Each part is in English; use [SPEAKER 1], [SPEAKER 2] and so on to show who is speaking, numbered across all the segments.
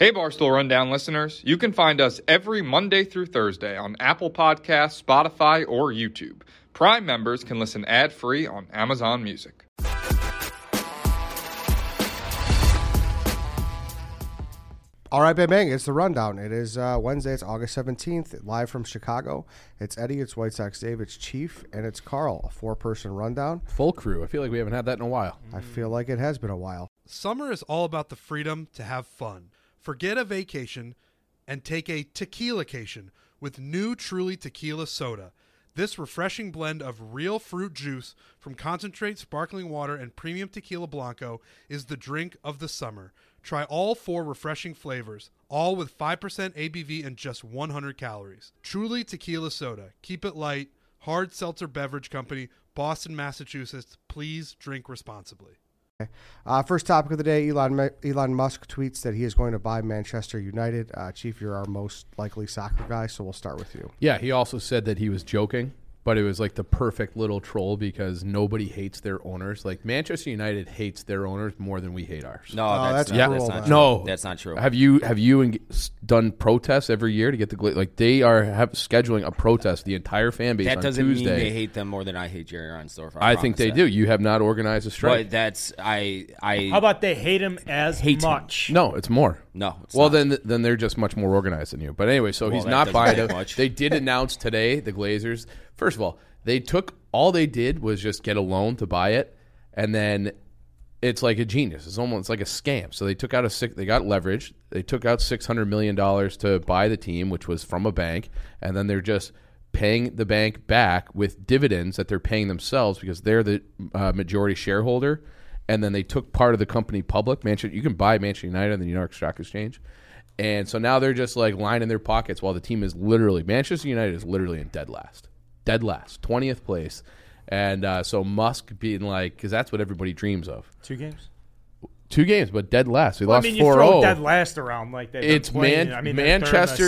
[SPEAKER 1] Hey, Barstool Rundown listeners. You can find us every Monday through Thursday on Apple Podcasts, Spotify, or YouTube. Prime members can listen ad-free on Amazon Music.
[SPEAKER 2] All right, bang, it's the Rundown. It is Wednesday. It's August 17th, live from Chicago. It's Eddie, it's White Sox Dave, it's Chief, and it's Carl, a four-person rundown.
[SPEAKER 3] Full crew. I feel like we haven't had that in a while.
[SPEAKER 2] I feel like it has been a while.
[SPEAKER 4] Summer is all about the freedom to have fun. Forget a vacation and take a tequila-cation with new Truly Tequila Soda. This refreshing blend of real fruit juice from concentrate sparkling water and premium tequila blanco is the drink of the summer. Try all 4 refreshing flavors, all with 5% ABV and just 100 calories. Truly Tequila Soda. Keep it light. Hard Seltzer Beverage Company, Boston, Massachusetts. Please drink responsibly.
[SPEAKER 2] First topic of the day, Elon Musk tweets that he is going to buy Manchester United. Chief, you're our most likely soccer guy, so we'll start with you.
[SPEAKER 3] Yeah, he also said that he was joking, but it was like the perfect little troll because nobody hates their owners. Like Manchester United hates their owners more than we hate ours.
[SPEAKER 5] No,
[SPEAKER 2] that's
[SPEAKER 5] not,
[SPEAKER 2] cruel,
[SPEAKER 5] that's not
[SPEAKER 2] man.
[SPEAKER 5] true.
[SPEAKER 3] No,
[SPEAKER 5] That's not true.
[SPEAKER 3] Have you done protests every year to get the like they are scheduling a protest the entire fan base
[SPEAKER 5] That
[SPEAKER 3] on
[SPEAKER 5] doesn't
[SPEAKER 3] Tuesday.
[SPEAKER 5] mean they hate them more than I hate Jerry Reinsdorf.
[SPEAKER 3] I think they do. You have not organized a strike.
[SPEAKER 5] But that's I.
[SPEAKER 6] How about they hate him as
[SPEAKER 5] Hate him.
[SPEAKER 6] much?
[SPEAKER 3] No, it's more.
[SPEAKER 5] No. It's
[SPEAKER 3] Well,
[SPEAKER 5] not.
[SPEAKER 3] then they're just much more organized than you. But anyway, so he's
[SPEAKER 5] that
[SPEAKER 3] not
[SPEAKER 5] doesn't
[SPEAKER 3] buying
[SPEAKER 5] take
[SPEAKER 3] it.
[SPEAKER 5] much.
[SPEAKER 3] They did announce today, the Glazers. First of all, all they did was just get a loan to buy it, and then it's like a genius. It's almost like a scam. So they took out they got leverage. They took out $600 million to buy the team, which was from a bank, and then they're just paying the bank back with dividends that they're paying themselves because they're the majority shareholder. And then they took part of the company public. You can buy Manchester United on the New York Stock Exchange. And so now they're just like lining their pockets while the team is Manchester United is literally in dead last, 20th place. And so Musk being like, because that's what everybody dreams of.
[SPEAKER 6] 2 games?
[SPEAKER 3] 2 games, but dead last. We
[SPEAKER 6] Well,
[SPEAKER 3] lost 4-0.
[SPEAKER 6] you throw dead last around like that.
[SPEAKER 3] It's Manchester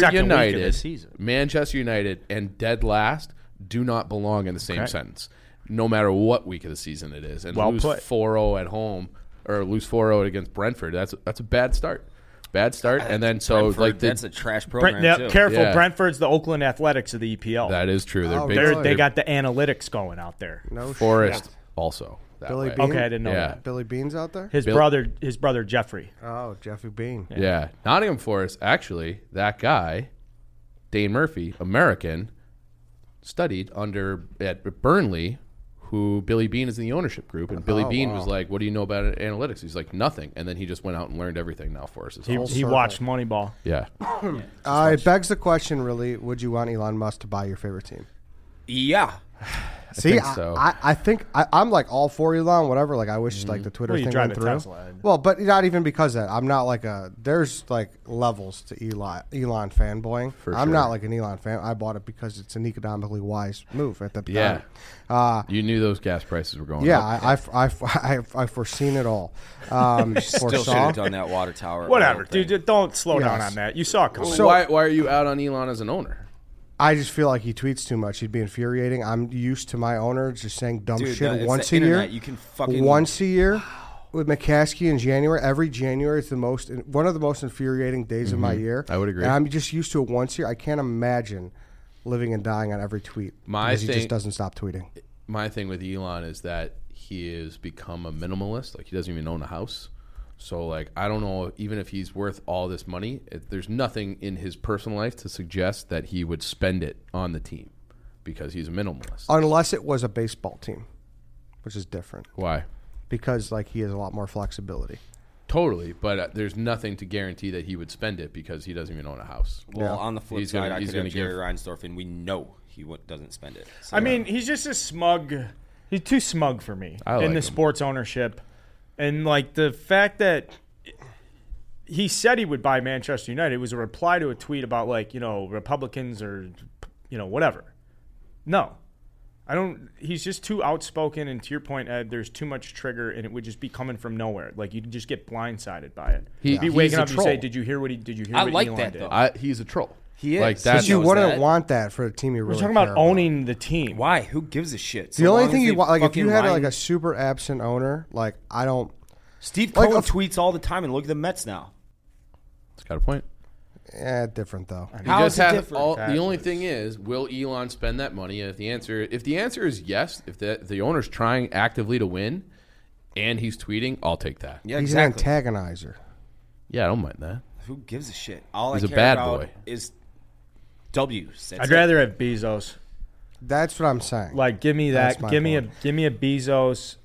[SPEAKER 3] Manchester United and dead last do not belong in the same sentence, no matter what week of the season it is. And
[SPEAKER 6] Well
[SPEAKER 3] lose
[SPEAKER 6] put.
[SPEAKER 3] 4-0 at home or lose 4-0 against Brentford, that's a bad start. And then so
[SPEAKER 5] Brentford,
[SPEAKER 3] like
[SPEAKER 5] that's a trash program too.
[SPEAKER 6] Careful,
[SPEAKER 3] Yeah.
[SPEAKER 6] Brentford's the Oakland Athletics of the EPL.
[SPEAKER 3] that is true. They're
[SPEAKER 2] Oh,
[SPEAKER 3] big.
[SPEAKER 2] really?
[SPEAKER 6] They got the analytics going out there.
[SPEAKER 2] No
[SPEAKER 3] Forest
[SPEAKER 2] shit.
[SPEAKER 3] also. That
[SPEAKER 2] Billy
[SPEAKER 3] way.
[SPEAKER 2] Bean?
[SPEAKER 6] Okay, I didn't know
[SPEAKER 3] Yeah.
[SPEAKER 6] that.
[SPEAKER 2] Billy Bean's out there?
[SPEAKER 6] His
[SPEAKER 3] Bill-
[SPEAKER 6] brother Jeffrey.
[SPEAKER 2] Oh, Jeffy Bean.
[SPEAKER 3] Yeah. Nottingham Forest, actually, that guy, Dane Murphy, American, studied at Burnley, who Billy Bean is in the ownership group. And Billy Bean was like, what do you know about analytics? He's like, nothing. And then he just went out and learned everything now for us.
[SPEAKER 6] He
[SPEAKER 2] circle.
[SPEAKER 6] watched Moneyball.
[SPEAKER 3] Yeah.
[SPEAKER 2] It begs the question, really, would you want Elon Musk to buy your favorite team?
[SPEAKER 5] Yeah.
[SPEAKER 2] See,
[SPEAKER 3] think so.
[SPEAKER 2] I think I'm like all for Elon, whatever. Like I wish like the Twitter
[SPEAKER 6] Well, you
[SPEAKER 2] thing
[SPEAKER 6] drive
[SPEAKER 2] went
[SPEAKER 6] a
[SPEAKER 2] through.
[SPEAKER 6] Tesla.
[SPEAKER 2] Well, but not even because of that. I'm not like there's like levels to Elon fanboying. I'm
[SPEAKER 3] sure.
[SPEAKER 2] not like an Elon fan. I bought it because it's an economically wise move at the
[SPEAKER 3] Yeah.
[SPEAKER 2] time.
[SPEAKER 3] You knew those gas prices were going
[SPEAKER 2] Yeah,
[SPEAKER 3] up.
[SPEAKER 2] I've foreseen it all.
[SPEAKER 5] Still should
[SPEAKER 2] Foresaw.
[SPEAKER 5] have done that water tower.
[SPEAKER 6] Whatever,
[SPEAKER 5] thing.
[SPEAKER 6] dude. Don't slow down
[SPEAKER 2] Yes.
[SPEAKER 6] on that. You saw it coming.
[SPEAKER 3] So why are you out on Elon as an owner?
[SPEAKER 2] I just feel like he tweets too much. He'd be infuriating. I'm used to my owner just saying dumb
[SPEAKER 5] Dude,
[SPEAKER 2] shit
[SPEAKER 5] it's
[SPEAKER 2] once
[SPEAKER 5] the
[SPEAKER 2] a year.
[SPEAKER 5] internet. You can fucking
[SPEAKER 2] Once a year with McCaskey in January. Every January is one of the most infuriating days of my year.
[SPEAKER 3] I would agree.
[SPEAKER 2] And I'm just used to it once a year. I can't imagine living and dying on every tweet because he just doesn't stop tweeting.
[SPEAKER 3] My thing with Elon is that he has become a minimalist. Like he doesn't even own a house. So like I don't know, even if he's worth all this money, there's nothing in his personal life to suggest that he would spend it on the team because he's a minimalist.
[SPEAKER 2] Unless it was a baseball team, which is different
[SPEAKER 3] Why?
[SPEAKER 2] because like he has a lot more flexibility.
[SPEAKER 3] Totally, but there's nothing to guarantee that he would spend it because he doesn't even own a house.
[SPEAKER 5] Well, on the flip
[SPEAKER 3] He's
[SPEAKER 5] side,
[SPEAKER 3] gonna-
[SPEAKER 5] I
[SPEAKER 3] he's
[SPEAKER 5] could have
[SPEAKER 3] gonna
[SPEAKER 5] Jerry
[SPEAKER 3] give-
[SPEAKER 5] Reinsdorf, and we know he doesn't spend it. So,
[SPEAKER 6] I mean, he's just a smug. He's too smug for me
[SPEAKER 3] I like
[SPEAKER 6] in the
[SPEAKER 3] him.
[SPEAKER 6] sports ownership, and like the fact that he said he would buy Manchester United. It was a reply to a tweet about like Republicans or whatever. No, I don't. He's just too outspoken, and to your point, Ed, there's too much trigger, and it would just be coming from nowhere. Like you'd just get blindsided by it. He'd be
[SPEAKER 3] he's
[SPEAKER 6] waking
[SPEAKER 3] a
[SPEAKER 6] up and say,
[SPEAKER 3] troll.
[SPEAKER 6] "Did you hear what he? Did you hear
[SPEAKER 5] I
[SPEAKER 6] what
[SPEAKER 5] like
[SPEAKER 6] Elon
[SPEAKER 5] that,
[SPEAKER 6] did?"
[SPEAKER 5] though.
[SPEAKER 3] He's a troll.
[SPEAKER 5] He is.
[SPEAKER 3] Like
[SPEAKER 5] But
[SPEAKER 2] But
[SPEAKER 3] that's
[SPEAKER 2] you
[SPEAKER 5] knows
[SPEAKER 2] wouldn't
[SPEAKER 5] that.
[SPEAKER 2] want that for a team you
[SPEAKER 6] We're
[SPEAKER 2] really
[SPEAKER 6] talking
[SPEAKER 2] care
[SPEAKER 6] about owning the team.
[SPEAKER 5] Why? Who gives a shit?
[SPEAKER 2] The
[SPEAKER 5] So
[SPEAKER 2] only
[SPEAKER 5] long
[SPEAKER 2] thing
[SPEAKER 5] as
[SPEAKER 2] you
[SPEAKER 5] they
[SPEAKER 2] want, like if
[SPEAKER 5] fucking
[SPEAKER 2] you had
[SPEAKER 5] line-
[SPEAKER 2] like a super absent owner, like I don't.
[SPEAKER 5] Steve
[SPEAKER 2] like
[SPEAKER 5] Cohen
[SPEAKER 2] a-
[SPEAKER 5] tweets all the time, and look at the Mets now.
[SPEAKER 3] It's got a point.
[SPEAKER 2] Yeah, different though.
[SPEAKER 3] You
[SPEAKER 5] How
[SPEAKER 3] just
[SPEAKER 5] is it
[SPEAKER 3] have
[SPEAKER 5] different?
[SPEAKER 3] the only thing is, will Elon spend that money? And if the answer is yes, if the owner's trying actively to win, and he's tweeting, I'll take that.
[SPEAKER 5] Yeah,
[SPEAKER 2] He's
[SPEAKER 5] exactly.
[SPEAKER 2] an antagonizer.
[SPEAKER 3] Yeah, I don't mind that.
[SPEAKER 5] Who gives a shit? All
[SPEAKER 3] He's
[SPEAKER 5] I
[SPEAKER 3] a
[SPEAKER 5] care
[SPEAKER 3] bad
[SPEAKER 5] about
[SPEAKER 3] boy.
[SPEAKER 5] is W's. That's
[SPEAKER 6] I'd
[SPEAKER 5] it.
[SPEAKER 6] rather have Bezos.
[SPEAKER 2] That's what I'm saying.
[SPEAKER 6] Like, give me
[SPEAKER 2] That's
[SPEAKER 6] that.
[SPEAKER 2] my
[SPEAKER 6] Give me
[SPEAKER 2] point.
[SPEAKER 6] a Bezos.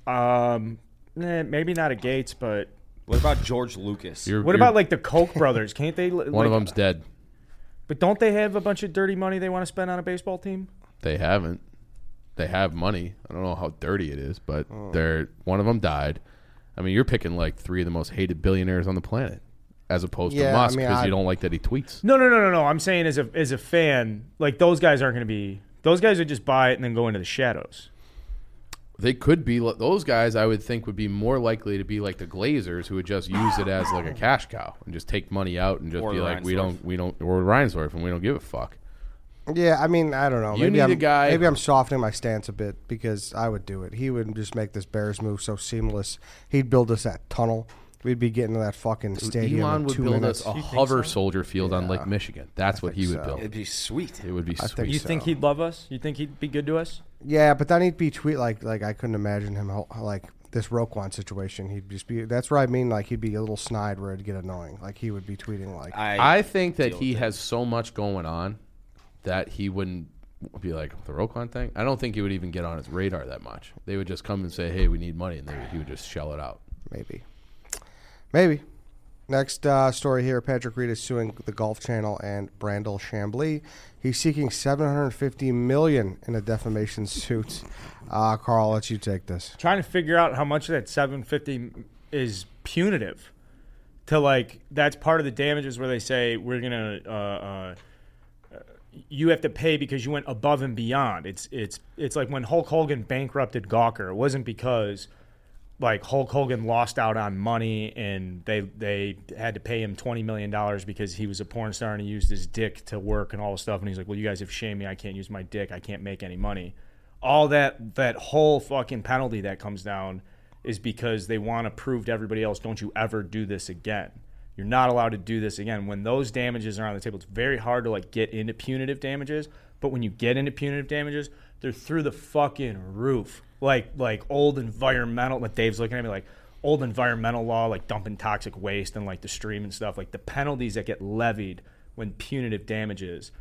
[SPEAKER 6] Maybe not a Gates, but
[SPEAKER 5] What about George Lucas?
[SPEAKER 6] what about like the Koch brothers? Can't they?
[SPEAKER 3] one of them's dead?
[SPEAKER 6] But don't they have a bunch of dirty money they want to spend on a baseball team?
[SPEAKER 3] They haven't. They have money. I don't know how dirty it is, but
[SPEAKER 2] Oh.
[SPEAKER 3] one of them died. I mean, you're picking like 3 of the most hated billionaires on the planet, as opposed to
[SPEAKER 2] Yeah,
[SPEAKER 3] Musk,
[SPEAKER 2] I mean,
[SPEAKER 3] because you don't like that he tweets.
[SPEAKER 6] No. I'm saying as a fan, like those guys aren't going to be. Those guys would just buy it and then go into the shadows.
[SPEAKER 3] They could be those guys. I would think would be more likely to be like the Glazers, who would just use it as like a cash cow and just take money out and just
[SPEAKER 5] Or
[SPEAKER 3] be like,
[SPEAKER 5] Reinsdorf.
[SPEAKER 3] or Reinsdorf, and we don't give a fuck.
[SPEAKER 2] Yeah, I mean, I don't know.
[SPEAKER 3] You need a guy-
[SPEAKER 2] Maybe I'm softening my stance a bit because I would do it. He would just make this Bears move so seamless. He'd build us that tunnel. We'd be getting to that fucking stadium
[SPEAKER 3] Elon
[SPEAKER 2] in
[SPEAKER 3] would
[SPEAKER 2] 2
[SPEAKER 3] build
[SPEAKER 2] minutes.
[SPEAKER 3] us a hover soldier field on Lake Michigan. That's what he
[SPEAKER 2] think
[SPEAKER 3] would
[SPEAKER 2] so.
[SPEAKER 3] build.
[SPEAKER 5] It'd be sweet.
[SPEAKER 3] It would be
[SPEAKER 2] I
[SPEAKER 3] sweet.
[SPEAKER 2] think
[SPEAKER 6] You
[SPEAKER 2] so.
[SPEAKER 6] think he'd love us? You think he'd be good to us?
[SPEAKER 2] Yeah, but then he'd be like I couldn't imagine him like this Roquan situation. He'd just be. That's what I mean. Like he'd be a little snide where it'd get annoying. Like he would be tweeting like,
[SPEAKER 3] I think that
[SPEAKER 5] deal
[SPEAKER 3] he
[SPEAKER 5] with it.
[SPEAKER 3] has so much going on that he wouldn't be like the Roquan thing. I don't think he would even get on his radar that much. They would just come and say, "Hey, we need money," and he would just shell it out.
[SPEAKER 2] maybe. Next story here: Patrick Reed is suing the Golf Channel and Brandel Chambly. He's seeking $750 million in a defamation suit. Carl, I'll let you take this.
[SPEAKER 6] Trying to figure out how much of that 750 is punitive. To like, that's part of the damages where they say we're gonna. You have to pay because you went above and beyond. It's like when Hulk Hogan bankrupted Gawker. It wasn't because like Hulk Hogan lost out on money and they had to pay him $20 million because he was a porn star and he used his dick to work and all this stuff. And he's like, well, you guys have shamed me. I can't use my dick. I can't make any money. All that whole fucking penalty that comes down is because they want to prove to everybody else, don't you ever do this again. You're not allowed to do this again. When those damages are on the table, it's very hard to like get into punitive damages. But when you get into punitive damages, they're through the fucking roof. Like old environmental, like Dave's looking at me like old environmental law, like dumping toxic waste and like the stream and stuff. Like the penalties that get levied when punitive damages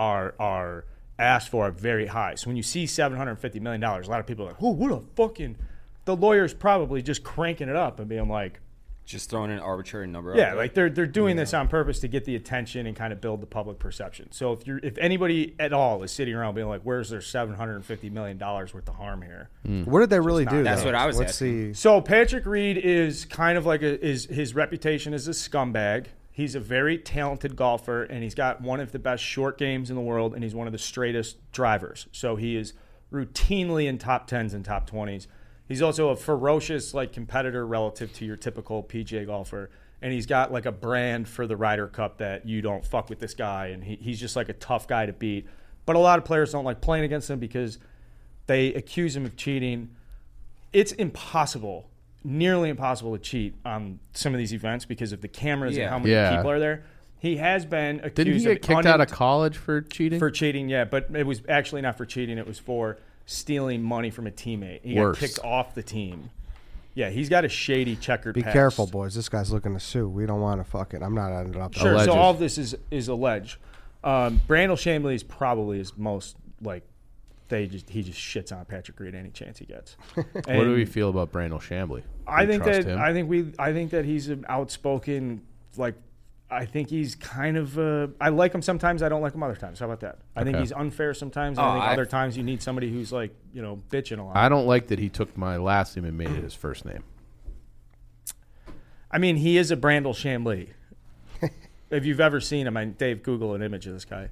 [SPEAKER 6] are asked for are very high. So when you see $750 million, a lot of people are like, oh, what a fucking, the lawyer's probably just cranking it up and being like,
[SPEAKER 5] Just throwing an arbitrary number.
[SPEAKER 6] yeah,
[SPEAKER 5] out
[SPEAKER 6] like they're doing this on purpose to get the attention and kind of build the public perception. So if anybody at all is sitting around being like, "Where's their $750 million worth of harm here?"
[SPEAKER 2] What did they really do?
[SPEAKER 5] That's
[SPEAKER 2] though?
[SPEAKER 5] what I was
[SPEAKER 2] Let's
[SPEAKER 5] asking.
[SPEAKER 2] see.
[SPEAKER 6] So Patrick Reed is kind of like his reputation is a scumbag. He's a very talented golfer, and he's got one of the best short games in the world, and he's one of the straightest drivers. So he is routinely in top 10s and top 20s. He's also a ferocious like competitor relative to your typical PGA golfer, and he's got like a brand for the Ryder Cup that you don't fuck with this guy, and he's just like a tough guy to beat. But a lot of players don't like playing against him because they accuse him of cheating. It's impossible, nearly impossible to cheat on some of these events because of the cameras and
[SPEAKER 5] Yeah.
[SPEAKER 6] how many
[SPEAKER 3] Yeah.
[SPEAKER 6] people are there. He has been accused
[SPEAKER 3] Didn't he get
[SPEAKER 6] of
[SPEAKER 3] kicked out of college for cheating?
[SPEAKER 6] for cheating, yeah, but it was actually not for cheating. It was for stealing money from a teammate. He
[SPEAKER 3] Worse.
[SPEAKER 6] got kicked off the team. Yeah, he's got a shady checkered
[SPEAKER 2] Be
[SPEAKER 6] past.
[SPEAKER 2] careful, boys. This guy's looking to sue. We don't want to fucking. I'm not ending up.
[SPEAKER 6] Sure,
[SPEAKER 3] Alleged.
[SPEAKER 6] so all of this is alleged. Brandel Chambly is probably his most, like, he just shits on Patrick Reed any chance he gets.
[SPEAKER 3] What do we feel about Brandel Chambly?
[SPEAKER 6] I
[SPEAKER 3] We
[SPEAKER 6] think
[SPEAKER 3] trust
[SPEAKER 6] that
[SPEAKER 3] him?
[SPEAKER 6] I think that he's an outspoken, like, I think he's kind of I like him sometimes, I don't like him other times. How about that? I think
[SPEAKER 3] Okay.
[SPEAKER 6] he's unfair sometimes, and I think
[SPEAKER 5] I-
[SPEAKER 6] other times you need somebody who's like, bitching a lot.
[SPEAKER 3] I don't like that he took my last name and made it his first name.
[SPEAKER 6] I mean, he is a Brandel Chambly. If you've ever seen him, Dave, Google an image of this guy.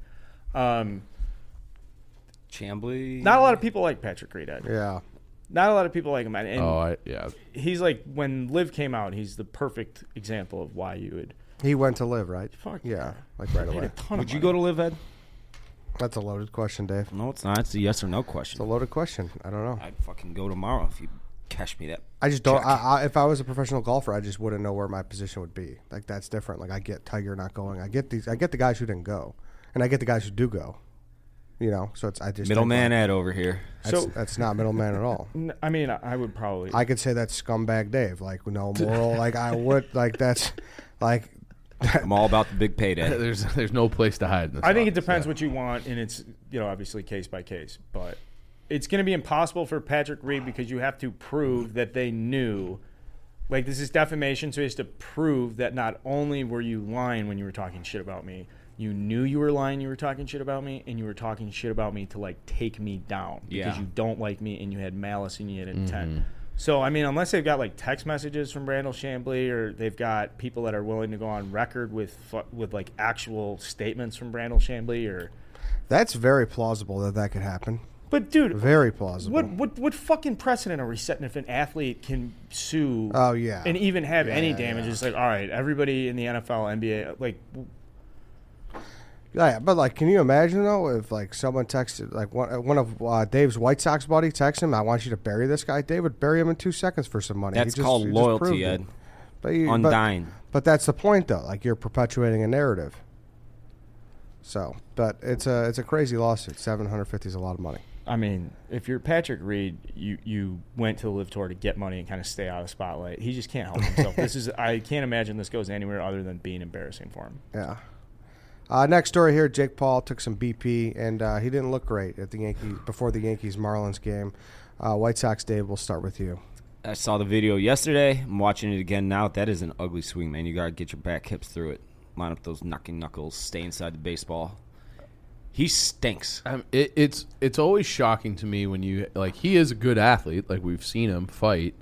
[SPEAKER 5] Chambly.
[SPEAKER 6] Not a lot of people like Patrick Reed. Ed.
[SPEAKER 2] Yeah.
[SPEAKER 6] Not a lot of people like him. And
[SPEAKER 3] Yeah.
[SPEAKER 6] he's like, when Liv came out, he's the perfect example of why you would.
[SPEAKER 2] He went to live, right?
[SPEAKER 6] Fuck
[SPEAKER 2] Yeah, like right
[SPEAKER 6] Made
[SPEAKER 2] away.
[SPEAKER 6] a ton
[SPEAKER 5] Would
[SPEAKER 6] of
[SPEAKER 5] you
[SPEAKER 6] money.
[SPEAKER 5] go to Live Ed?
[SPEAKER 2] That's a loaded question, Dave.
[SPEAKER 5] No, it's not. It's a yes or no
[SPEAKER 2] It's a
[SPEAKER 5] question.
[SPEAKER 2] loaded question. I don't know.
[SPEAKER 5] I'd fucking go tomorrow if you Cash me that.
[SPEAKER 2] I just don't.
[SPEAKER 5] check.
[SPEAKER 2] If I was a professional golfer, I just wouldn't know where my position would be. Like that's different. Like I get Tiger not going. I get the guys who didn't go, and I get the guys who do go. You know, so I just
[SPEAKER 5] Middleman Ed over here.
[SPEAKER 2] That's not middleman at all.
[SPEAKER 6] I mean, I would probably.
[SPEAKER 2] I could say that's scumbag Dave. Like no moral. Like I would. Like that's like.
[SPEAKER 5] I'm all about the big payday.
[SPEAKER 3] There's no place to hide in this.
[SPEAKER 6] I think it
[SPEAKER 3] office,
[SPEAKER 6] depends what you want, and it's obviously case by case, but it's going to be impossible for Patrick Reed because you have to prove that they knew. Like this is defamation, so he has to prove that not only were you lying when you were talking shit about me, you knew you were lying, you were talking shit about me, and you were talking shit about me to like take me down because
[SPEAKER 5] Yeah.
[SPEAKER 6] you don't like me and you had malice and you had intent. So, I mean, unless they've got, like, text messages from Brandel Chamblee or they've got people that are willing to go on record with like, actual statements from Brandel Chamblee or...
[SPEAKER 2] That's very plausible that could happen.
[SPEAKER 6] But, dude...
[SPEAKER 2] Very plausible.
[SPEAKER 6] What fucking precedent are we setting if an athlete can sue
[SPEAKER 2] Oh, yeah.
[SPEAKER 6] and even have any
[SPEAKER 2] yeah,
[SPEAKER 6] damages? Like, all right, everybody in the NFL, NBA, like...
[SPEAKER 2] Yeah, but like, can you imagine though if like someone texted like one of Dave's White Sox buddy texts him, "I want you to bury this guy." Dave would bury him in 2 seconds for some money.
[SPEAKER 5] That's
[SPEAKER 2] He just
[SPEAKER 5] called
[SPEAKER 2] proved it.
[SPEAKER 5] loyalty, Ed. Undying.
[SPEAKER 2] But that's the point though. Like you're perpetuating a narrative. So, but it's a crazy lawsuit. $750 is a lot of money.
[SPEAKER 6] I mean, if you're Patrick Reed, you went to the Live Tour to get money and kind of stay out of the spotlight. He just can't help himself. I can't imagine this goes anywhere other than being embarrassing for him.
[SPEAKER 2] Yeah. Next story here: Jake Paul took some BP, and he didn't look great at the before the Yankees-Marlins game. White Sox, Dave, we'll start with you.
[SPEAKER 5] I saw the video yesterday. I'm watching it again now. That is an ugly swing, man. You got to get your back hips through it. Line up those knocking knuckles. Stay inside the baseball. He stinks.
[SPEAKER 3] It's always shocking to me when you like he is a good athlete, like we've seen him fight.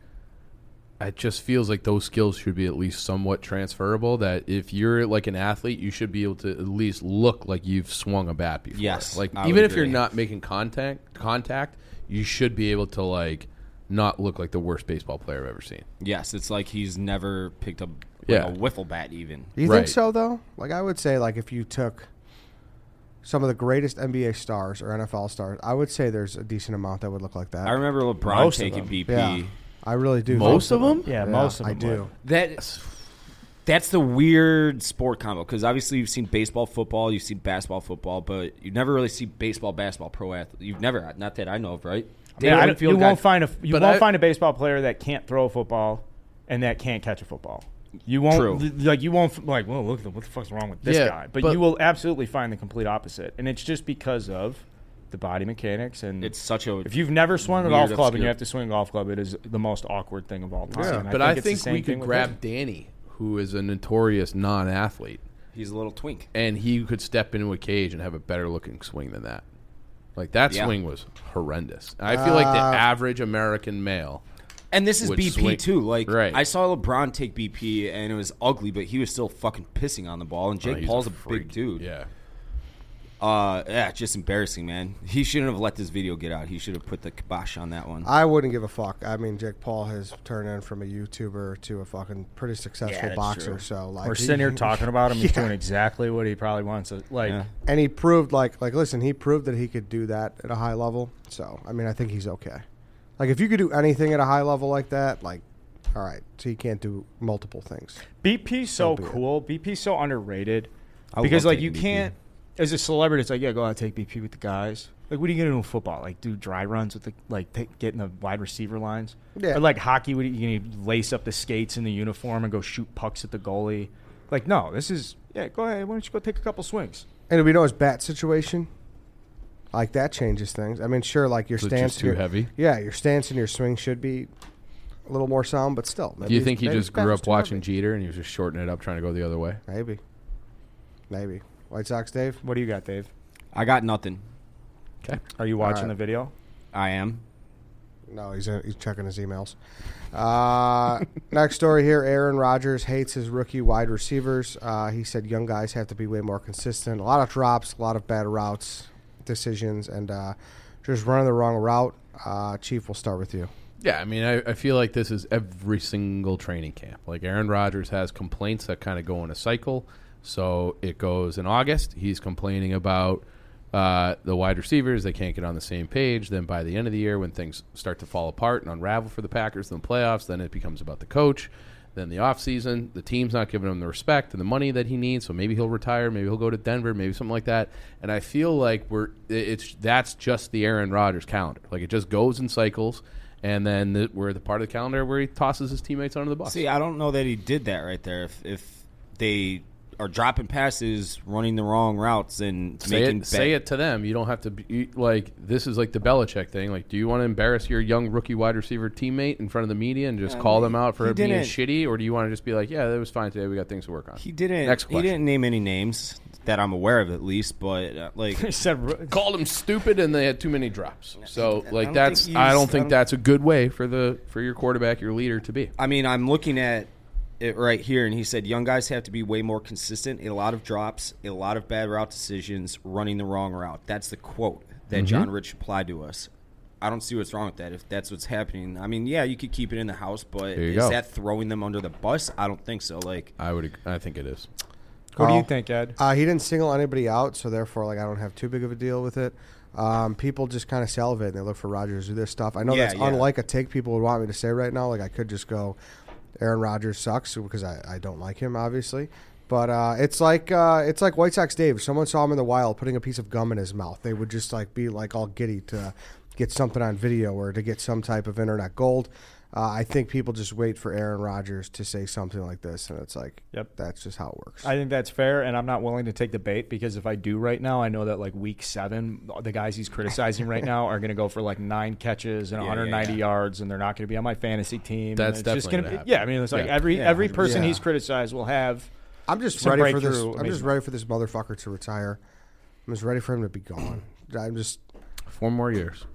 [SPEAKER 3] It just feels like those skills should be at least somewhat transferable. That if you're like an athlete, you should be able to at least look like you've swung a bat before.
[SPEAKER 5] Yes,
[SPEAKER 3] like
[SPEAKER 5] I
[SPEAKER 3] even
[SPEAKER 5] would
[SPEAKER 3] if you're
[SPEAKER 5] agree.
[SPEAKER 3] not making contact, you should be able to like not look like the worst baseball player I've ever seen.
[SPEAKER 5] Yes, it's like he's never picked up
[SPEAKER 3] Yeah.
[SPEAKER 5] a wiffle bat even.
[SPEAKER 2] Do you
[SPEAKER 3] Right.
[SPEAKER 2] think so though? Like I would say, like if you took some of the greatest NBA stars or NFL stars, I would say there's a decent amount that would look like that.
[SPEAKER 5] I remember LeBron
[SPEAKER 6] Most of
[SPEAKER 5] taking
[SPEAKER 6] them.
[SPEAKER 5] BP.
[SPEAKER 2] Yeah, I really do.
[SPEAKER 3] Most of them?
[SPEAKER 6] Yeah, most of them
[SPEAKER 2] I do.
[SPEAKER 6] would.
[SPEAKER 5] That's the weird sport combo because obviously you've seen baseball, football, you've seen basketball, football, but you never really see baseball, basketball, pro athlete. You've never, not that I know of, right?
[SPEAKER 6] Yeah,
[SPEAKER 5] David Winfield
[SPEAKER 6] you
[SPEAKER 5] got-
[SPEAKER 6] won't find
[SPEAKER 3] But
[SPEAKER 6] find a baseball player that can't throw a football and that can't catch a football. You won't
[SPEAKER 5] True.
[SPEAKER 6] like you won't like. Well, look, what the fuck's wrong with this
[SPEAKER 3] Yeah,
[SPEAKER 6] guy? But
[SPEAKER 3] but-
[SPEAKER 6] you will absolutely find the complete opposite, and it's just because of the body mechanics and
[SPEAKER 5] It's such a
[SPEAKER 6] If you've never swung a
[SPEAKER 5] weird,
[SPEAKER 6] golf club and
[SPEAKER 5] obscure-
[SPEAKER 6] you have to swing a golf club, it is the most awkward thing of all time.
[SPEAKER 2] Yeah.
[SPEAKER 6] And
[SPEAKER 3] But I
[SPEAKER 6] it's the
[SPEAKER 3] think
[SPEAKER 6] same
[SPEAKER 3] we
[SPEAKER 6] thing
[SPEAKER 3] could
[SPEAKER 6] with
[SPEAKER 3] grab
[SPEAKER 6] him.
[SPEAKER 3] Danny, who is a notorious non-athlete,
[SPEAKER 5] he's a little twink.
[SPEAKER 3] and he could step into a cage and have a better looking swing than that. Like that
[SPEAKER 5] Yeah.
[SPEAKER 3] swing was horrendous. I feel like the average American male.
[SPEAKER 5] And this is
[SPEAKER 3] Would
[SPEAKER 5] BP
[SPEAKER 3] swing-
[SPEAKER 5] too. Like
[SPEAKER 3] Right.
[SPEAKER 5] I saw LeBron take BP and it was ugly, but he was still fucking pissing on the ball. And Jake
[SPEAKER 3] he's
[SPEAKER 5] Paul's a
[SPEAKER 3] freak.
[SPEAKER 5] big dude.
[SPEAKER 3] Yeah.
[SPEAKER 5] Yeah, just embarrassing, man. He shouldn't have let this video get out. He should have put the kibosh on that one.
[SPEAKER 2] I wouldn't give a fuck. I mean, Jake Paul has turned in from a YouTuber to a fucking pretty successful
[SPEAKER 5] that's
[SPEAKER 2] boxer.
[SPEAKER 5] true.
[SPEAKER 2] So like,
[SPEAKER 6] We're sitting here talking about him. He's
[SPEAKER 2] Yeah.
[SPEAKER 6] doing exactly what he probably wants. Like,
[SPEAKER 5] Yeah.
[SPEAKER 2] and he proved like listen, he proved that he could do that at a high level. So I mean, I think he's okay. Like if you could do anything at a high level like that, like all right, so you can't do multiple things.
[SPEAKER 6] BP's so
[SPEAKER 2] So be it.
[SPEAKER 6] cool. BP's so underrated
[SPEAKER 5] I
[SPEAKER 6] because
[SPEAKER 5] love
[SPEAKER 6] like you
[SPEAKER 5] taking BP.
[SPEAKER 6] can't as a celebrity. It's like yeah, go out take BP with the guys. Like what are you gonna do in football? Like do dry runs with the get in the wide receiver lines.
[SPEAKER 2] Yeah.
[SPEAKER 6] Or like hockey, what are you gonna lace up the skates in the uniform and go shoot pucks at the goalie? Like no, this is Go ahead. Why don't you go take a couple swings?
[SPEAKER 2] And we know his bat situation. Like that changes things. I mean, sure, like your
[SPEAKER 3] So it's
[SPEAKER 2] stance
[SPEAKER 3] just too
[SPEAKER 2] your-
[SPEAKER 3] heavy?
[SPEAKER 2] Yeah, your stance and your swing should be a little more sound, but still.
[SPEAKER 3] Do you think he
[SPEAKER 2] maybe his
[SPEAKER 3] just
[SPEAKER 2] bat
[SPEAKER 3] grew
[SPEAKER 2] was
[SPEAKER 3] up
[SPEAKER 2] too
[SPEAKER 3] watching
[SPEAKER 2] heavy.
[SPEAKER 3] Jeter and he was just shortening it up, trying to go the other way?
[SPEAKER 2] Maybe. White Sox, Dave.
[SPEAKER 6] What do you got, Dave?
[SPEAKER 5] I got nothing.
[SPEAKER 3] Okay.
[SPEAKER 6] Are you watching
[SPEAKER 2] right.
[SPEAKER 6] the video?
[SPEAKER 5] I am.
[SPEAKER 2] No, he's checking his emails. Next story here: Aaron Rodgers hates his rookie wide receivers. He said young guys have to be way more consistent. A lot of drops, a lot of bad routes, decisions, and just running the wrong route. Chief, we'll start with you.
[SPEAKER 3] Yeah, I mean, I feel like this is every single training camp. Like Aaron Rodgers has complaints that kind of go in a cycle. So it goes in August. He's complaining about the wide receivers, they can't get on the same page. Then by the end of the year, when things start to fall apart and unravel for the Packers in the playoffs, then it becomes about the coach. Then the offseason, the team's not giving him the respect and the money that he needs, so maybe he'll retire, maybe he'll go to Denver, maybe something like that. And I feel like that's just the Aaron Rodgers calendar. Like, it just goes in cycles, and then we're the part of the calendar where he tosses his teammates under the bus.
[SPEAKER 5] See, I don't know that he did that right there. If they are dropping passes, running the wrong routes, and
[SPEAKER 3] say it to them. You don't have to be like, this is like the Belichick thing. Like, do you want to embarrass your young rookie wide receiver teammate in front of the media and just call them out for being shitty, or do you want to just be like, yeah, that was fine today, we got things to work on?
[SPEAKER 5] He didn't.
[SPEAKER 3] Next question.
[SPEAKER 5] He didn't name any names that I'm aware of, at least. But
[SPEAKER 6] He said,
[SPEAKER 3] called them stupid, and they had too many drops. So like
[SPEAKER 5] I
[SPEAKER 3] don't think that's a good way for your quarterback, your leader, to be.
[SPEAKER 5] I mean, I'm looking at it right here, and he said young guys have to be way more consistent. A lot of drops, a lot of bad route decisions, running the wrong route. That's the quote that John Rich applied to us. I don't see what's wrong with that if that's what's happening. I mean, yeah, you could keep it in the house, but is that throwing them under the bus? I don't think so. Like,
[SPEAKER 3] I think it is.
[SPEAKER 6] what do you think, Ed?
[SPEAKER 2] He didn't single anybody out, so therefore, like, I don't have too big of a deal with it. People just kind of salivate and they look for Rodgers to do this stuff. I know that's unlike a take people would want me to say right now. Like, I could just go, Aaron Rodgers sucks, because I don't like him, obviously. But it's like White Sox Dave. If someone saw him in the wild putting a piece of gum in his mouth, they would just like be like all giddy to get something on video or to get some type of internet gold. I think people just wait for Aaron Rodgers to say something like this, and it's like, that's just how it works.
[SPEAKER 6] I think that's fair, and I'm not willing to take the bait, because if I do right now, I know that like week 7, the guys he's criticizing right now are going to go for like 9 catches and 190 yards, and they're not going to be on my fantasy team.
[SPEAKER 3] That's definitely going to happen.
[SPEAKER 6] Yeah, I mean, it's like every person he's criticized will have.
[SPEAKER 2] I'm just ready for this. I'm just ready for this motherfucker to retire. I'm just ready for him to be gone. I'm just
[SPEAKER 3] 4 more years.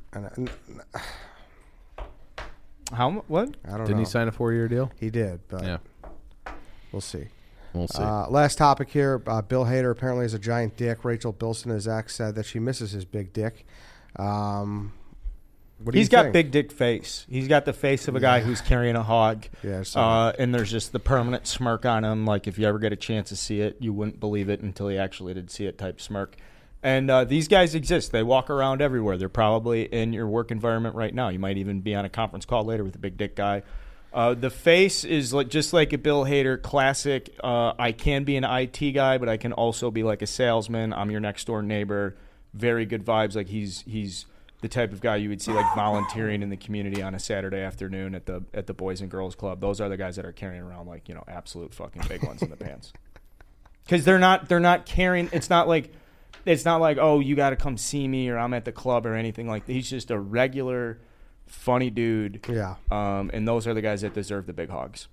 [SPEAKER 6] How? What?
[SPEAKER 2] I don't know.
[SPEAKER 3] Didn't he sign a 4-year deal?
[SPEAKER 2] He did, but we'll see.
[SPEAKER 3] We'll see.
[SPEAKER 2] Last topic here. Bill Hader apparently is a giant dick. Rachel Bilson, his ex, said that she misses his big dick. What do
[SPEAKER 6] He's
[SPEAKER 2] you
[SPEAKER 6] got
[SPEAKER 2] think?
[SPEAKER 6] big dick face. He's got the face of a guy who's carrying a hog.
[SPEAKER 2] Yeah, so
[SPEAKER 6] and there's just the permanent smirk on him. Like, if you ever get a chance to see it, you wouldn't believe it until you actually did see it type smirk. And these guys exist. They walk around everywhere. They're probably in your work environment right now. You might even be on a conference call later with a big dick guy. The face is just like a Bill Hader classic. I can be an IT guy, but I can also be like a salesman. I'm your next door neighbor. Very good vibes. Like, he's the type of guy you would see like volunteering in the community on a Saturday afternoon at the Boys and Girls Club. Those are the guys that are carrying around like, absolute fucking big ones in the pants. Because they're not carrying. It's not like, oh, you got to come see me or I'm at the club or anything like that. He's just a regular, funny dude.
[SPEAKER 2] Yeah.
[SPEAKER 6] And those are the guys that deserve the big hogs.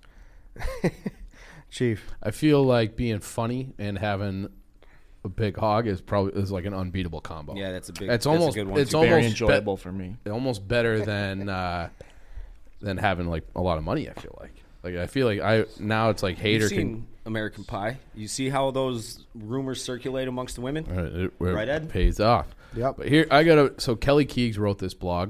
[SPEAKER 2] Chief.
[SPEAKER 3] I feel like being funny and having a big hog is like an unbeatable combo.
[SPEAKER 5] Yeah, that's a good one.
[SPEAKER 3] It's
[SPEAKER 6] Very
[SPEAKER 3] almost
[SPEAKER 6] enjoyable for me.
[SPEAKER 3] Almost better than having like a lot of money. I feel like. I feel like now it's like Hader
[SPEAKER 5] You've seen American Pie. You see how those rumors circulate amongst the women?
[SPEAKER 3] it
[SPEAKER 5] Right, Ed?
[SPEAKER 3] pays off.
[SPEAKER 2] Yep.
[SPEAKER 3] But here so Kelly Keegs wrote this blog.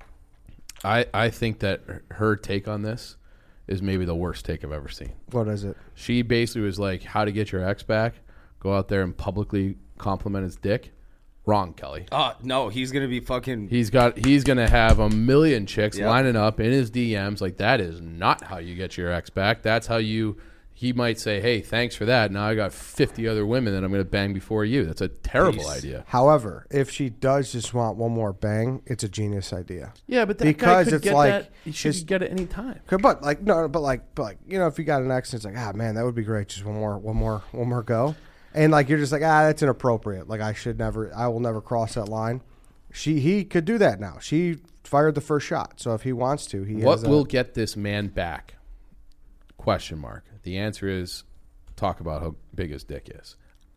[SPEAKER 3] I think that her take on this is maybe the worst take I've ever seen.
[SPEAKER 2] What is it?
[SPEAKER 3] She basically was like, how to get your ex back, go out there and publicly compliment his dick. Wrong, Kelly.
[SPEAKER 5] No, he's going to be fucking...
[SPEAKER 3] He's going to have a million chicks lining up in his DMs. Like, that is not how you get your ex back. That's how he might say, hey, thanks for that. Now I got 50 other women that I'm going to bang before you. That's a terrible idea.
[SPEAKER 2] However, if she does just want one more bang, it's a genius idea.
[SPEAKER 3] Yeah, but that
[SPEAKER 2] because
[SPEAKER 3] guy could
[SPEAKER 2] it's
[SPEAKER 3] get
[SPEAKER 2] like
[SPEAKER 3] that. He should get it any time.
[SPEAKER 2] But like if you got an ex, and it's like, man, that would be great. Just one more go. And like, you're just like, that's inappropriate. Like, I will never cross that line. He could do that now. She fired the first shot. So if he wants to,
[SPEAKER 3] What will get this man back? Question mark. The answer is, talk about how big his dick is.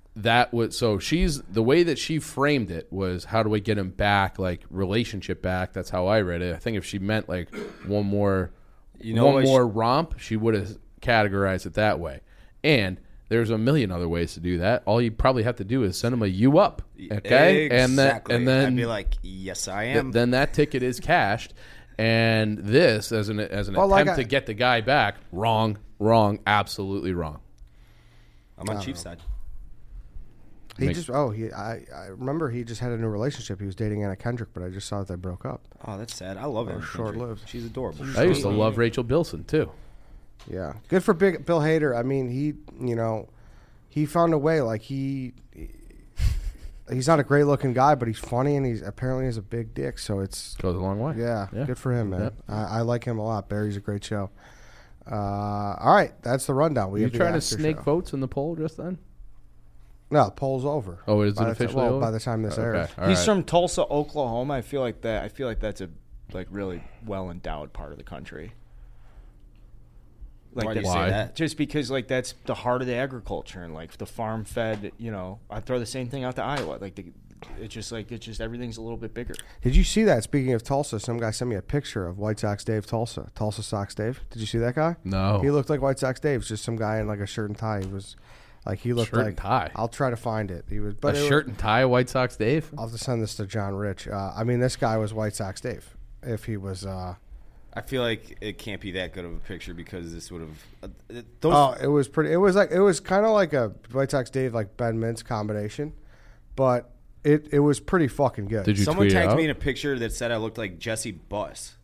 [SPEAKER 3] The way that she framed it was, how do I get him back? Like, relationship back. That's how I read it. I think if she meant like one more romp, she would have categorized it that way. And there's a million other ways to do that. All you probably have to do is send him a "you up," okay?
[SPEAKER 5] Exactly.
[SPEAKER 3] And then
[SPEAKER 5] I'd be like, yes, I am.
[SPEAKER 3] Then that ticket is cashed. And this, as an attempt to get the guy back, wrong, absolutely wrong.
[SPEAKER 5] I'm on Chief's side.
[SPEAKER 2] I remember he just had a new relationship. He was dating Anna Kendrick, but I just saw that they broke up.
[SPEAKER 5] Oh, that's sad. I love her.
[SPEAKER 2] Short-lived.
[SPEAKER 5] She's adorable.
[SPEAKER 3] I used to love Rachel Bilson too.
[SPEAKER 2] Yeah, good for Bill Hader. I mean, he found a way. Like he's not a great looking guy, but he's funny and he's apparently has a big dick. So it's
[SPEAKER 3] Goes a long way.
[SPEAKER 2] yeah. Good for him, man. I like him a lot. Barry's a great show. All right, that's the rundown.
[SPEAKER 3] Were you trying to snake votes in the poll just then?
[SPEAKER 2] No, the poll's over.
[SPEAKER 3] Oh, is it officially over?
[SPEAKER 2] By the time this airs.
[SPEAKER 3] All
[SPEAKER 6] He's
[SPEAKER 3] right.
[SPEAKER 6] from Tulsa, Oklahoma. I feel like that's a really well endowed part of the country.
[SPEAKER 5] Why do you
[SPEAKER 3] Why?
[SPEAKER 5] say that?
[SPEAKER 6] Just because that's the heart of the agriculture and the farm fed. I throw the same thing out to Iowa. It's just everything's a little bit bigger.
[SPEAKER 2] Did you see that? Speaking of Tulsa, some guy sent me a picture of White Sox Dave Tulsa Sox Dave. Did you see that guy?
[SPEAKER 3] No.
[SPEAKER 2] He looked like White Sox Dave. It's just some guy in a shirt and tie. He looked
[SPEAKER 3] Shirt
[SPEAKER 2] like
[SPEAKER 3] and tie?
[SPEAKER 2] I'll try to find it. He was,
[SPEAKER 3] A shirt and tie, White Sox Dave?
[SPEAKER 2] I'll have to send this to John Rich. This guy was White Sox Dave. If he was,
[SPEAKER 5] I feel like it can't be that good of a picture because this would have.
[SPEAKER 2] it was pretty. It was kind of like a White Sox Dave Ben Mintz combination, but it was pretty fucking good.
[SPEAKER 3] Did you
[SPEAKER 5] Someone
[SPEAKER 3] tweet it
[SPEAKER 5] tagged
[SPEAKER 3] out?
[SPEAKER 5] me in a picture that said I looked like Jesse Buss.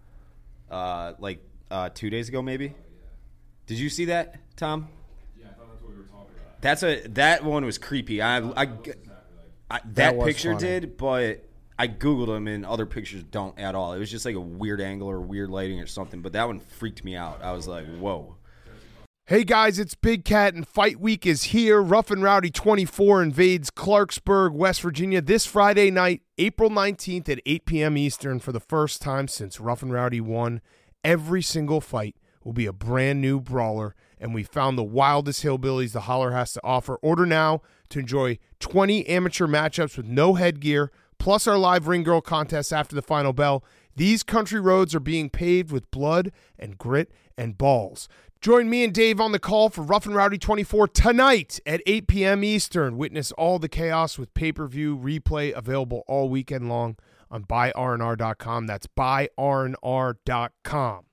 [SPEAKER 5] 2 days ago, maybe. Did you see that, Tom?
[SPEAKER 7] Yeah, I thought that's what we were talking about.
[SPEAKER 5] That one was creepy. That
[SPEAKER 2] was
[SPEAKER 5] picture
[SPEAKER 2] funny.
[SPEAKER 5] did, but I Googled them and other pictures don't at all. It was just like a weird angle or weird lighting or something, but that one freaked me out. I was like, whoa.
[SPEAKER 8] Hey guys, it's Big Cat and Fight Week is here. Rough and Rowdy 24 invades Clarksburg, West Virginia this Friday night, April 19th at 8 p.m. Eastern. For the first time since Rough and Rowdy won, every single fight will be a brand new brawler, and we found the wildest hillbillies the Holler has to offer. Order now to enjoy 20 amateur matchups with no headgear, plus our live ring girl contest after the final bell. These country roads are being paved with blood and grit and balls. Join me and Dave on the call for Rough and Rowdy 24 tonight at 8 p.m. Eastern. Witness all the chaos with pay-per-view replay available all weekend long on buyrnr.com. That's buyrnr.com.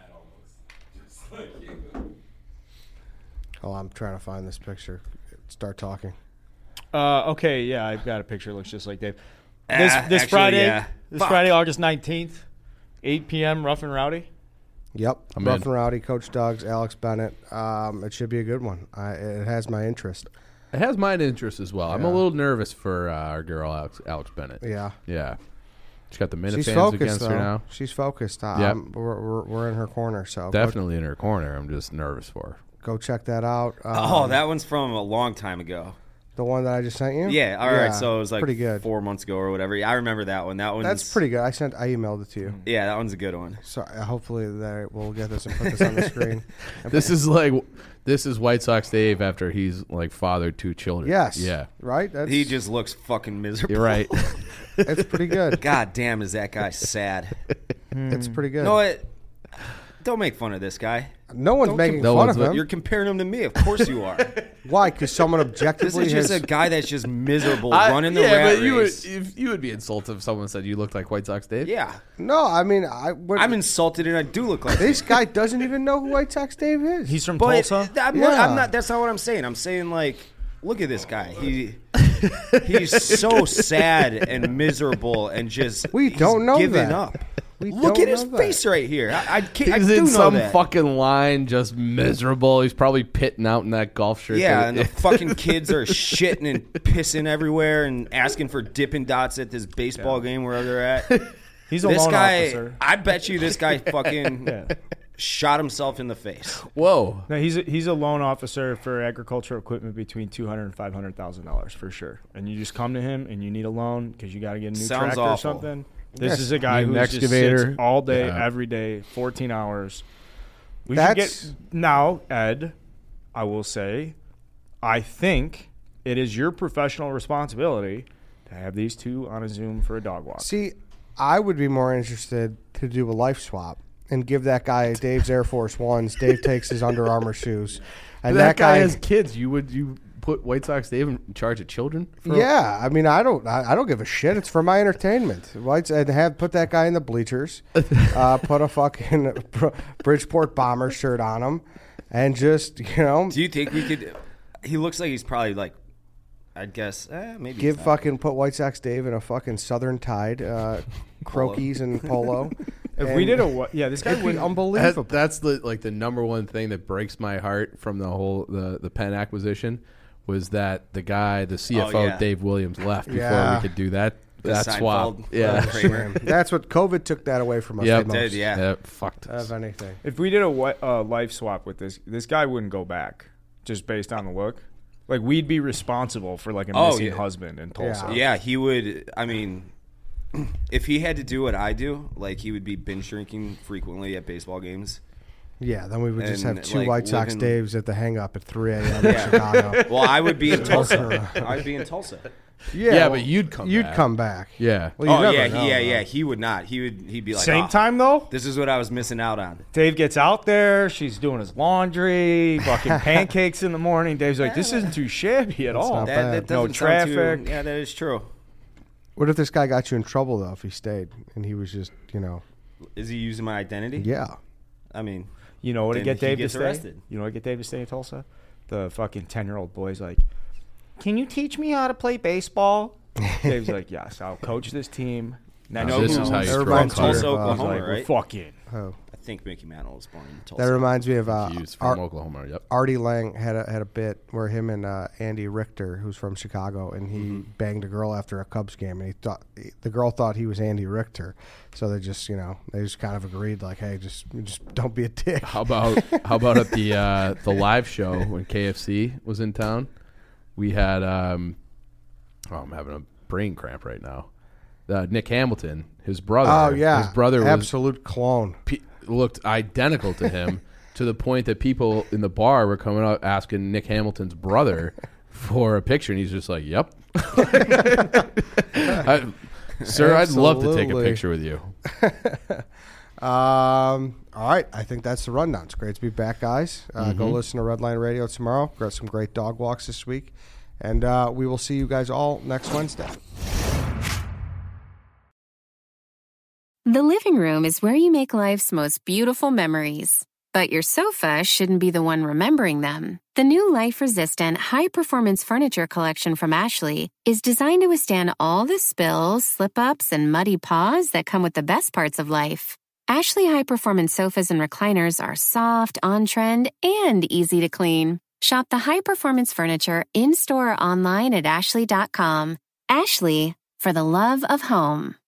[SPEAKER 2] Oh, I'm trying to find this picture. Start talking.
[SPEAKER 6] Okay, yeah, I've got a picture that looks just like Dave. This
[SPEAKER 5] Actually,
[SPEAKER 6] Friday,
[SPEAKER 5] yeah.
[SPEAKER 6] this
[SPEAKER 5] Fuck.
[SPEAKER 6] Friday, August 19th, 8 p.m. Rough and Rowdy.
[SPEAKER 2] Yep,
[SPEAKER 3] I'm
[SPEAKER 2] Rough
[SPEAKER 3] in.
[SPEAKER 2] and Rowdy, Coach Doug's, Alex Bennett. It should be a good one. It has my interest.
[SPEAKER 3] It has my interest as well. I'm a
[SPEAKER 2] Yeah.
[SPEAKER 3] little nervous for our girl, Alex Bennett.
[SPEAKER 2] Yeah.
[SPEAKER 3] Yeah. She's got the minute
[SPEAKER 2] She's
[SPEAKER 3] fans
[SPEAKER 2] focused,
[SPEAKER 3] against
[SPEAKER 2] though.
[SPEAKER 3] her now.
[SPEAKER 2] She's focused.
[SPEAKER 3] Yep.
[SPEAKER 2] We're in her corner, so
[SPEAKER 3] Definitely in her corner. I'm just nervous for her.
[SPEAKER 2] go check that out.
[SPEAKER 5] That one's from a long time ago.
[SPEAKER 2] The one that I just sent you?
[SPEAKER 5] Yeah, all right. So it was like
[SPEAKER 2] pretty good.
[SPEAKER 5] 4 months ago or whatever. Yeah, I remember that one. That one's
[SPEAKER 2] That's pretty good. I emailed it to you.
[SPEAKER 5] Yeah, that one's a good one.
[SPEAKER 2] So hopefully we'll get this and put this on the screen.
[SPEAKER 3] This is White Sox Dave after he's fathered 2 children.
[SPEAKER 2] Yes.
[SPEAKER 3] Yeah.
[SPEAKER 2] Right?
[SPEAKER 5] He just looks fucking miserable.
[SPEAKER 3] You're right.
[SPEAKER 2] It's pretty good.
[SPEAKER 5] God damn, is that guy sad?
[SPEAKER 2] It's pretty good.
[SPEAKER 5] You know what? Don't make fun of this guy.
[SPEAKER 2] No one's
[SPEAKER 5] Don't
[SPEAKER 2] making
[SPEAKER 3] no
[SPEAKER 2] fun
[SPEAKER 3] one's-
[SPEAKER 2] of him.
[SPEAKER 5] You're comparing him to me. Of course you are.
[SPEAKER 2] Why? Because someone
[SPEAKER 5] This
[SPEAKER 2] objectively
[SPEAKER 5] is just
[SPEAKER 2] has...
[SPEAKER 5] a guy that's just miserable running the
[SPEAKER 3] yeah,
[SPEAKER 5] rat
[SPEAKER 3] but
[SPEAKER 5] race.
[SPEAKER 3] you would be insulted if someone said you looked like White Sox Dave.
[SPEAKER 5] Yeah.
[SPEAKER 2] No, I mean...
[SPEAKER 5] I'm insulted and I do look like
[SPEAKER 2] This guy doesn't even know who White Sox Dave is.
[SPEAKER 6] He's from
[SPEAKER 5] But
[SPEAKER 6] Tulsa.
[SPEAKER 5] I'm
[SPEAKER 2] Yeah.
[SPEAKER 5] not. That's not what I'm saying. I'm saying look at this guy. He's so sad and miserable and just
[SPEAKER 2] We don't know
[SPEAKER 5] giving
[SPEAKER 2] that.
[SPEAKER 5] up.
[SPEAKER 2] We
[SPEAKER 5] Look
[SPEAKER 2] don't
[SPEAKER 5] at his
[SPEAKER 2] know that.
[SPEAKER 5] face right here. I can't. I
[SPEAKER 3] He's
[SPEAKER 5] do
[SPEAKER 3] in
[SPEAKER 5] know
[SPEAKER 3] some
[SPEAKER 5] that.
[SPEAKER 3] fucking line, just miserable. He's probably pitting out in that golf shirt.
[SPEAKER 5] Yeah,
[SPEAKER 3] that-
[SPEAKER 5] and the fucking kids are shitting and pissing everywhere and asking for Dippin' Dots at this baseball game wherever they're at.
[SPEAKER 6] He's a
[SPEAKER 5] This
[SPEAKER 6] loan
[SPEAKER 5] guy,
[SPEAKER 6] officer.
[SPEAKER 5] I bet you this guy fucking
[SPEAKER 6] Yeah.
[SPEAKER 5] shot himself in the face.
[SPEAKER 3] Whoa.
[SPEAKER 6] No, he's a loan officer for agricultural equipment between $200,000 and $500,000 for sure. And you just come to him and you need a loan because you got to get a new
[SPEAKER 5] Sounds
[SPEAKER 6] tractor or
[SPEAKER 5] awful.
[SPEAKER 6] something. This
[SPEAKER 2] Yes.
[SPEAKER 6] is a guy
[SPEAKER 3] Need
[SPEAKER 6] who
[SPEAKER 3] an
[SPEAKER 6] just
[SPEAKER 3] excavator.
[SPEAKER 6] sits all day,
[SPEAKER 3] Yeah.
[SPEAKER 6] every day, 14 hours. We
[SPEAKER 2] That's-
[SPEAKER 6] should get now, Ed. I will say, I think it is your professional responsibility to have these two on a Zoom for a dog walk.
[SPEAKER 2] See, I would be more interested to do a life swap and give that guy Dave's Air Force Ones. Dave takes his Under Armour shoes. And
[SPEAKER 3] that guy has kids. You put White Sox Dave in charge of children?
[SPEAKER 2] Yeah, I mean, I don't give a shit. It's for my entertainment. Whites and put that guy in the bleachers, put a fucking Bridgeport Bomber shirt on him, and just
[SPEAKER 5] Do you think we could? He looks like he's probably I'd guess maybe
[SPEAKER 2] Put White Sox Dave in a fucking Southern Tide, croquis and polo.
[SPEAKER 6] If we did this guy
[SPEAKER 2] It'd be
[SPEAKER 6] wouldn't.
[SPEAKER 2] unbelievable.
[SPEAKER 3] That's the number one thing that breaks my heart from the whole the Penn acquisition was that the CFO Dave Williams left before we could do that. That swap. Yeah.
[SPEAKER 2] That's what COVID took that away from us.
[SPEAKER 3] Yep.
[SPEAKER 2] the most,
[SPEAKER 3] Yep. Fucked us.
[SPEAKER 2] of anything.
[SPEAKER 6] If we did a life swap with this guy wouldn't go back just based on the look. Like, we'd be responsible for, like, a missing husband in Tulsa.
[SPEAKER 5] Yeah, he would. I mean, if he had to do what I do, like, he would be binge drinking frequently at baseball games.
[SPEAKER 2] Yeah, then we would just
[SPEAKER 5] And,
[SPEAKER 2] have two
[SPEAKER 5] like,
[SPEAKER 2] White Sox
[SPEAKER 5] living-
[SPEAKER 2] Daves at the hang-up at 3 a.m. in Chicago.
[SPEAKER 5] Well, I would be in Tulsa. I'd be in Tulsa.
[SPEAKER 3] But you'd come
[SPEAKER 2] You'd
[SPEAKER 3] back.
[SPEAKER 2] come back.
[SPEAKER 3] Yeah.
[SPEAKER 2] Well, you
[SPEAKER 5] Oh
[SPEAKER 2] never
[SPEAKER 5] yeah,
[SPEAKER 2] know,
[SPEAKER 5] yeah.
[SPEAKER 2] though.
[SPEAKER 5] He would not. He'd be like,
[SPEAKER 6] Same
[SPEAKER 5] "Oh,
[SPEAKER 6] time, though,
[SPEAKER 5] This is what I was missing out on.
[SPEAKER 6] Dave gets out there. She's doing his laundry, fucking pancakes in the morning. Dave's like, this isn't too shabby at all.
[SPEAKER 2] not
[SPEAKER 5] That,
[SPEAKER 2] bad.
[SPEAKER 5] that doesn't
[SPEAKER 6] No
[SPEAKER 5] sound too-
[SPEAKER 6] traffic.
[SPEAKER 5] yeah, that is true.
[SPEAKER 2] What if this guy got you in trouble, though, if he stayed and he was just,
[SPEAKER 5] Is he using my identity?
[SPEAKER 2] yeah.
[SPEAKER 5] I mean,
[SPEAKER 6] You know what to
[SPEAKER 5] Then
[SPEAKER 6] get
[SPEAKER 5] he
[SPEAKER 6] Dave to
[SPEAKER 5] gets
[SPEAKER 6] stay?
[SPEAKER 5] arrested.
[SPEAKER 6] You know what to get Dave to stay in Tulsa? The fucking 10-year-old boy's like, can you teach me how to play baseball? Dave's like, yes, I'll coach this team.
[SPEAKER 3] Now,
[SPEAKER 5] know
[SPEAKER 3] this
[SPEAKER 5] who-
[SPEAKER 3] is how you
[SPEAKER 2] Everybody's
[SPEAKER 3] throw a
[SPEAKER 5] Tulsa,
[SPEAKER 3] card.
[SPEAKER 5] Oklahoma,
[SPEAKER 6] Like, we're
[SPEAKER 5] right?
[SPEAKER 6] fucking.
[SPEAKER 2] Oh.
[SPEAKER 5] I think Mickey Mantle was born in Tulsa.
[SPEAKER 2] That reminds me of
[SPEAKER 3] He's from Oklahoma. Yep.
[SPEAKER 2] Artie Lang had a bit where him and Andy Richter, who's from Chicago, and he banged a girl after a Cubs game, and the girl thought he was Andy Richter, so they just kind of agreed, like, hey, just don't be a dick.
[SPEAKER 3] How about at the live show when KFC was in town? We had I'm having a brain cramp right now. Nick Hamilton, his brother.
[SPEAKER 2] Oh yeah,
[SPEAKER 3] his brother was
[SPEAKER 2] absolute clone.
[SPEAKER 3] looked identical to him to the point that people in the bar were coming up asking Nick Hamilton's brother for a picture, and he's just like, "Yep, sir, I'd love to take a
[SPEAKER 2] Absolutely.
[SPEAKER 3] picture with you."
[SPEAKER 2] All right, I think that's the rundown. It's great to be back, guys. Go listen to Redline Radio tomorrow. Got some great dog walks this week, and we will see you guys all next Wednesday.
[SPEAKER 9] The living room is where you make life's most beautiful memories. But your sofa shouldn't be the one remembering them. The new life-resistant, high-performance furniture collection from Ashley is designed to withstand all the spills, slip-ups, and muddy paws that come with the best parts of life. Ashley high-performance sofas and recliners are soft, on-trend, and easy to clean. Shop the high-performance furniture in-store or online at ashley.com. Ashley, for the love of home.